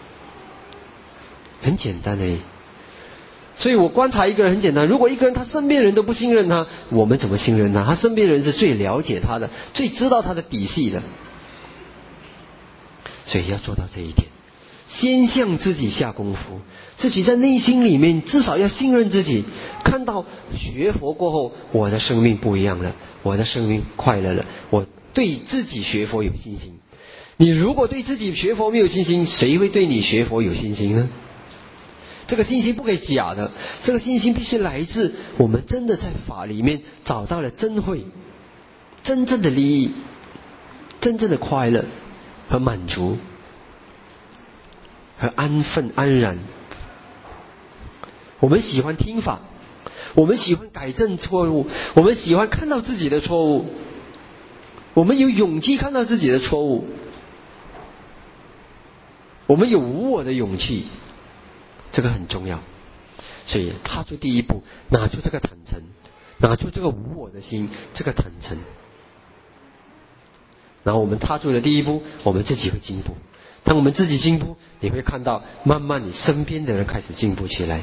很简单而已。所以我观察一个人很简单，如果一个人他身边人都不信任他，我们怎么信任他？他身边人是最了解他的，最知道他的底细的。所以要做到这一点，先向自己下功夫，自己在内心里面至少要信任自己，看到学佛过后我的生命不一样了，我的生命快乐了，我对自己学佛有信心。你如果对自己学佛没有信心，谁会对你学佛有信心呢？这个信心不可以假的，这个信心必须来自我们真的在法里面找到了真慧，真正的利益，真正的快乐和满足和安分安然。我们喜欢听法，我们喜欢改正错误，我们喜欢看到自己的错误，我们有勇气看到自己的错误，我们有无我的勇气，这个很重要。所以踏出第一步，拿出这个坦诚，拿出这个无我的心，这个坦诚，然后我们踏出了第一步，我们自己会进步。当我们自己进步，你会看到慢慢你身边的人开始进步起来。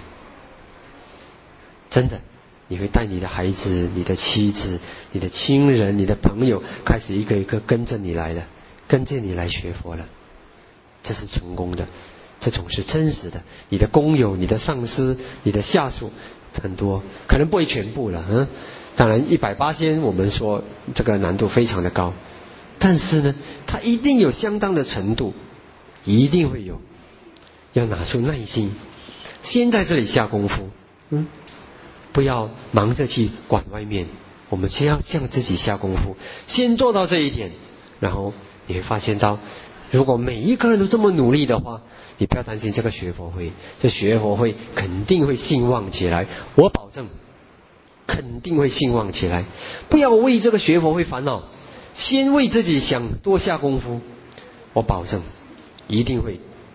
真的，你会带你的孩子、你的妻子、你的亲人、你的朋友开始一个一个跟着你来了，跟着你来学佛了。这是成功的，这种是真实的。你的工友、你的上司、你的下属，很多可能不会全部了，嗯，当然一百八千我们说这个难度非常的高，但是呢，它一定有相当的程度，一定会有。要拿出耐心，先在这里下功夫，嗯，不要忙着去管外面，我们先要向自己下功夫，先做到这一点，然后你会发现到，如果每一个人都这么努力的话，你不要担心这个学佛会，这学佛会肯定会兴旺起来，我保证肯定会兴旺起来。不要为这个学佛会烦恼，先为自己想多下功夫，我保证一定会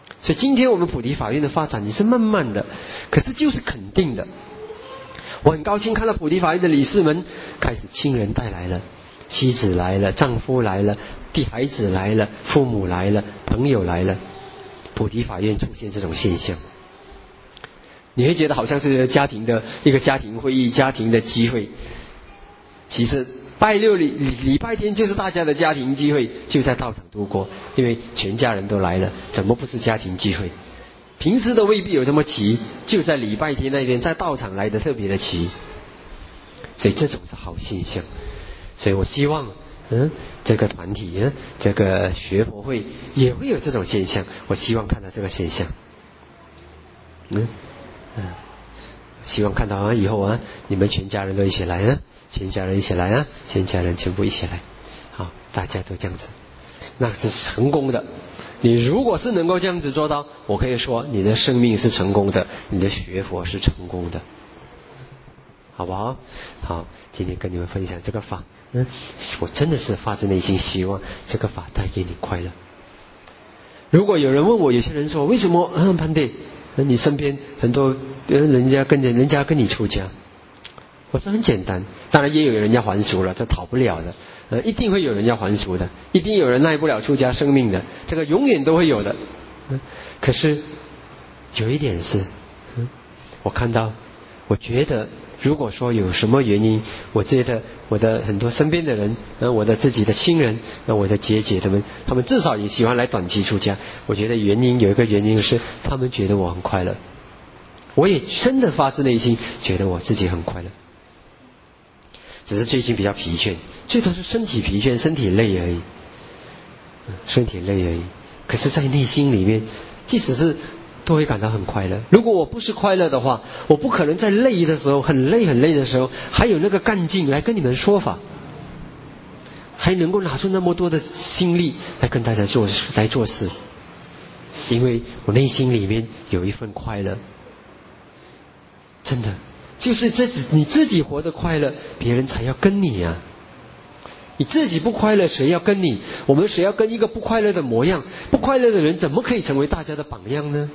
所以今天我们菩提法院的发展也是慢慢的，可是就是肯定的。我很高兴看到菩提法院的理事们开始亲人带来了，妻子来了，丈夫来了，弟孩子来了，父母来了，朋友来了，菩提法院出现这种现象。你会觉得好像是家庭的一个家庭会议，家庭的机会，其实拜六礼礼拜天就是大家的家庭聚会，就在道场度过，因为全家人都来了，怎么不是家庭聚会？平时都未必有这么齐，就在礼拜天那边在道场来的特别的齐，所以这种是好现象。所以我希望嗯，这个团体嗯，这个学佛会也会有这种现象，我希望看到这个现象。嗯嗯，希望看到啊，以后啊，你们全家人都一起来啊，全家人一起来啊，全家人全部一起来，好，大家都这样子，那这是成功的。你如果是能够这样子做到，我可以说你的生命是成功的，你的学佛是成功的，好不好？好，今天跟你们分享这个法，嗯，我真的是发自内心希望这个法带给你快乐。如果有人问我，有些人说为什么嗯潘弟，你身边很多人家跟着人家跟你出家，我说很简单，当然也有人要还俗了，这逃不了的，呃，一定会有人要还俗的，一定有人耐不了出家生命的，这个永远都会有的。嗯，可是有一点是，嗯，我看到，我觉得如果说有什么原因，我觉得我的很多身边的人，呃，我的自己的亲人，呃，我的姐姐他们，他们至少也喜欢来短期出家。我觉得原因有一个原因是，他们觉得我很快乐，我也真的发自内心觉得我自己很快乐。只是最近比较疲倦，最多是身体疲倦，身体累而已，身体累而已。可是在内心里面，即使是都会感到很快乐。如果我不是快乐的话，我不可能在累的时候，很累很累的时候，还有那个干劲来跟你们说法，还能够拿出那么多的心力来跟大家做来做事，因为我内心里面有一份快乐，真的。就是这你自己活得快乐，别人才要跟你啊！你自己不快乐，谁要跟你？我们谁要跟一个不快乐的模样？不快乐的人怎么可以成为大家的榜样呢？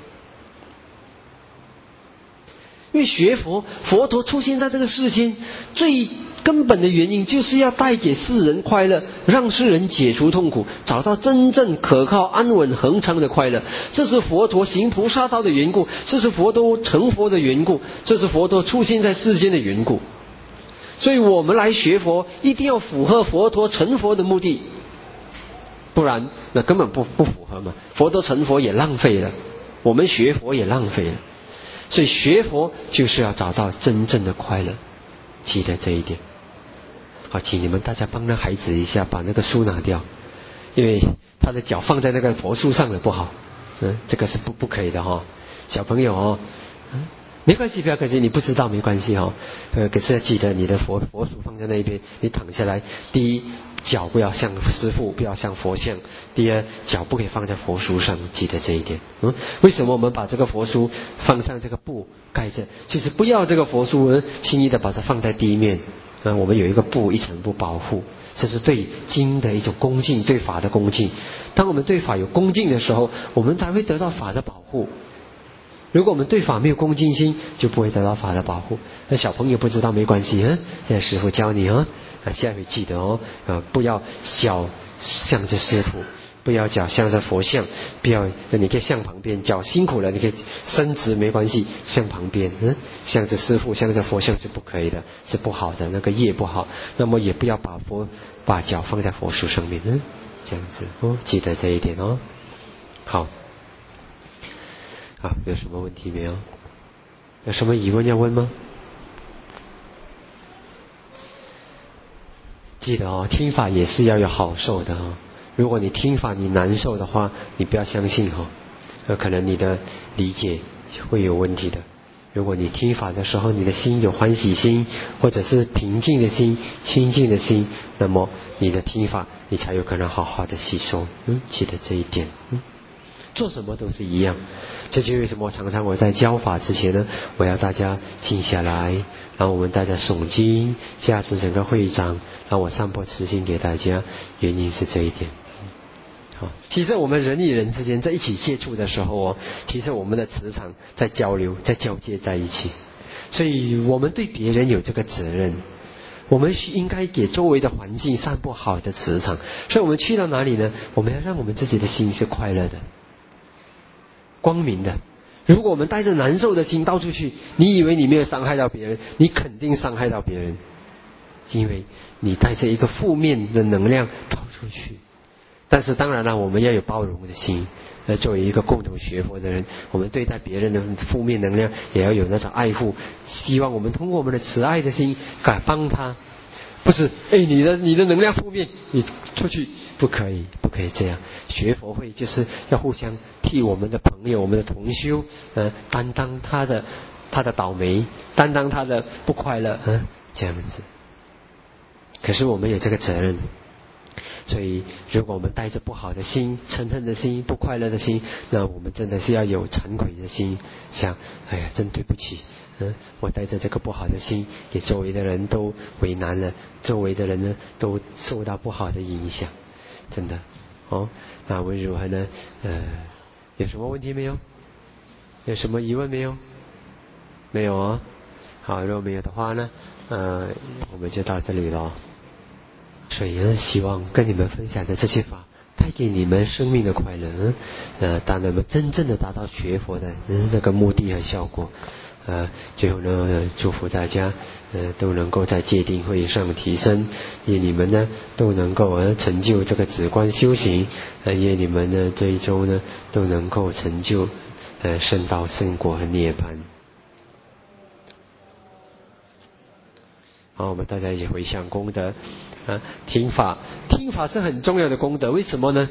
因为学佛，佛陀出现在这个世间，最根本的原因就是要带给世人快乐，让世人解除痛苦，找到真正可靠、安稳、恒常的快乐。这是佛陀行菩萨道的缘故，这是佛陀成佛的缘故，这是佛陀出现在世间的缘故。所以我们来学佛，一定要符合佛陀成佛的目的，不然那根本不不符合嘛。佛陀成佛也浪费了，我们学佛也浪费了。所以学佛就是要找到真正的快乐，记得这一点。好，请你们大家帮那孩子一下，把那个书拿掉，因为他的脚放在那个佛书上了不好，嗯，这个是不不可以的哈、哦，小朋友哦，嗯，没关系，不要客气，你不知道没关系哈、哦，呃，可是要记得你的佛佛书放在那边，你躺下来，第一脚不要像师父，不要像佛像；第二，脚不可以放在佛书上，记得这一点。嗯，为什么我们把这个佛书放上这个布盖着？就是不要这个佛书呢轻易的把它放在地面。啊，我们有一个布，一层布保护，这是对经的一种恭敬，对法的恭敬。当我们对法有恭敬的时候，我们才会得到法的保护。如果我们对法没有恭敬心，就不会得到法的保护。那小朋友不知道没关系啊，现在师父教你啊，下回记得哦，啊，不要脚向着师父，不要脚向着佛像，不要，你可以向旁边，脚辛苦了，你可以伸直没关系，向旁边，嗯，向着师父，向着佛像是不可以的，是不好的，那个业不好。那么也不要把佛把脚放在佛书上面，嗯，这样子哦，记得这一点哦。好。啊，有什么问题没有？有什么疑问要问吗？记得哦，听法也是要有好受的哦。如果你听法你难受的话，你不要相信哦，有可能你的理解会有问题的。如果你听法的时候，你的心有欢喜心，或者是平静的心、清净的心，那么你的听法你才有可能好好的吸收。嗯，记得这一点。嗯。做什么都是一样，这就为什么常常我在教法之前呢，我要大家静下来，然后我们大家诵经，加持整个会长，让我散播慈心给大家，原因是这一点。 好，其实我们人与人之间在一起接触的时候哦，其实我们的磁场在交流，在交接在一起，所以我们对别人有这个责任。我们应该给周围的环境散布好的磁场，所以我们去到哪里呢？我们要让我们自己的心是快乐的、光明的。如果我们带着难受的心到处去，你以为你没有伤害到别人，你肯定伤害到别人，因为你带着一个负面的能量到处去。但是当然了，我们要有包容的心。呃，作为一个共同学佛的人，我们对待别人的负面能量也要有那种爱护，希望我们通过我们的慈爱的心感帮他。不是，哎，你的你的能量负面，你出去不可以，不可以这样。学佛会就是要互相替我们的朋友、我们的同修，呃，担当他的他的倒霉，担当他的不快乐，嗯、呃，这样子。可是我们有这个责任。所以如果我们带着不好的心、嗔恨的心、不快乐的心，那我们真的是要有惭愧的心，想哎呀真对不起，嗯，我带着这个不好的心给周围的人都为难了，周围的人呢都受到不好的影响，真的哦。那我们如何呢？呃，有什么问题没有？有什么疑问没有？没有啊。好，如果没有的话呢，呃，我们就到这里了。所以呢，希望跟你们分享的这些法带给你们生命的快乐，呃，当你们真正的达到学佛的嗯那个目的和效果。呃，最后呢，祝福大家呃都能够在戒定慧上提升，愿你们呢都能够呃成就这个止观修行，呃，愿你们呢最终呢都能够成就呃圣道圣果和涅槃。好，我们大家一起回向功德啊！听法，听法是很重要的功德，为什么呢？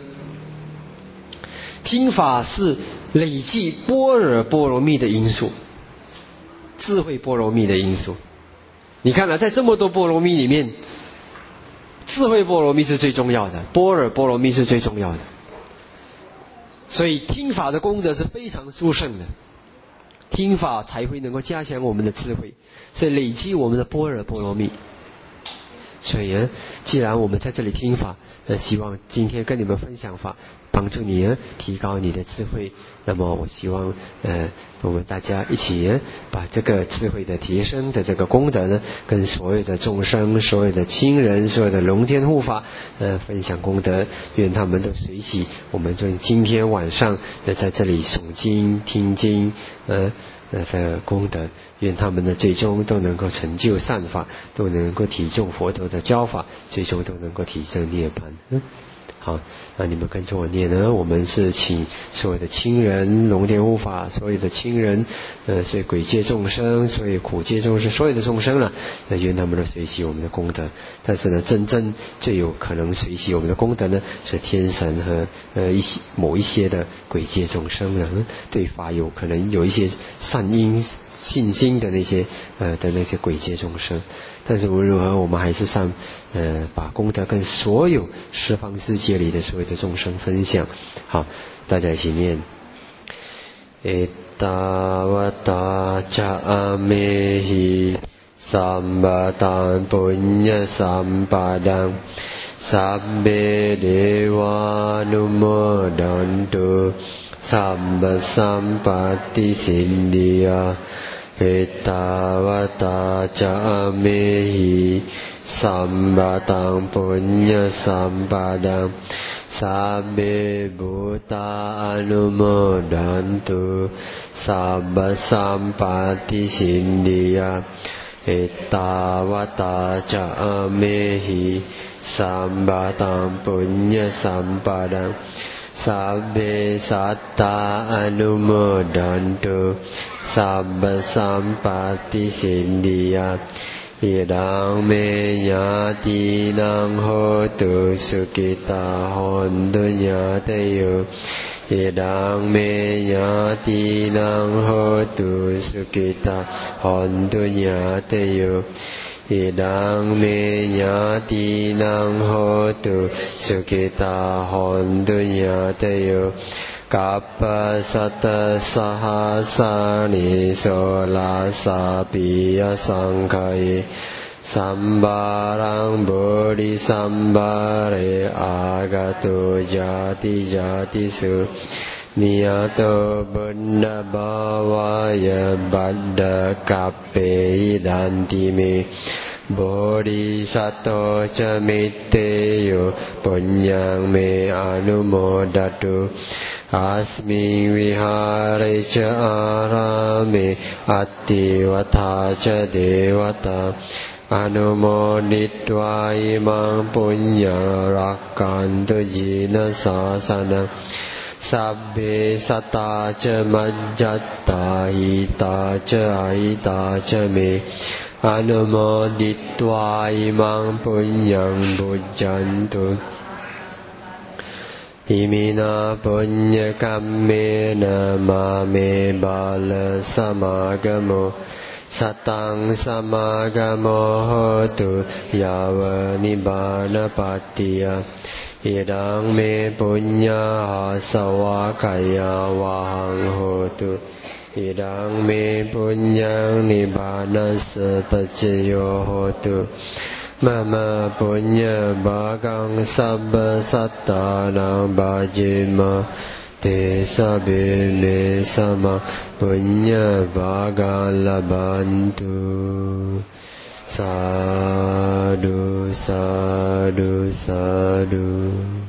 听法是累积般若波罗蜜的因素，智慧波罗蜜的因素。你看了、啊，在这么多波罗蜜里面，智慧波罗蜜是最重要的，般若波罗蜜是最重要的。所以听法的功德是非常殊胜的，听法才会能够加强我们的智慧，所以累积我们的般若波罗蜜。所以呢，既然我们在这里听法，呃，希望今天跟你们分享法，帮助你呢提高你的智慧。那么我希望呃我们大家一起呢把这个智慧的提升的这个功德呢，跟所有的众生、所有的亲人、所有的龙天护法呃分享功德，愿他们都随喜我们就今天晚上呃在这里诵经听经呃呃的功德，愿他们的最终都能够成就善法，都能够体证佛陀的教法，最终都能够体证涅槃。嗯，好，那你们跟着我念呢，我们是请所有的亲人、龙天护法，所有的亲人，呃，所有鬼界众生，所有苦界众生，所有的众生了，呃，愿他们都随喜我们的功德。但是呢，真正最有可能随喜我们的功德呢，是天神和呃一些某一些的鬼界众生了，嗯，对法有可能有一些善因信心的那些呃的那些鬼界众生。但是无论如何，我们还是上呃把功德跟所有十方世界里的所有的众生分享。好，大家一起念。Ettavata ca amehi sambatan punya sampadang sabbe dewa numodantu sabba sampatti sindiya Ettavata ca amehi sambatan punya sampadang sabbe bhuta anumodantu sabba sampatti sindiya Ettavata ca amehi sambatan punya sampadang sabbe satta anumodantu sabba sampatti sindiya Idang me nyati nang hotu sukita hontu nyateyo Idang me nyati nang hotu sukita hontu nyateyo Idang me nyati nang hotu sukita hontu nyateyo Kappa satta sahasani sola sapiya sangkai Sambarang bodhisambhare agato jati jati su Niyato buddha bhavaya baddha kappe idanti me Bodhisattva ca mitteyo punyang me anumodatu Asmi vihare ca arame attivata ca devata Anumoditva imang punyang rakkantu jina sasana Sabbe satta ca majjatta hita ca ahita ca me Anumoditva imang punyang bujjantu Imina punya kammena mame bala samagamo Satang samagamo hotu yava nibbana patiya Idang me punya hasawa kaya wahang hotu Idang me punyang nibbana sapacayo hotu Mama punya bagang sabba sattanang bhajima Te sabbe me sama punya bagang labantu Sadhu, sadhu, sadhu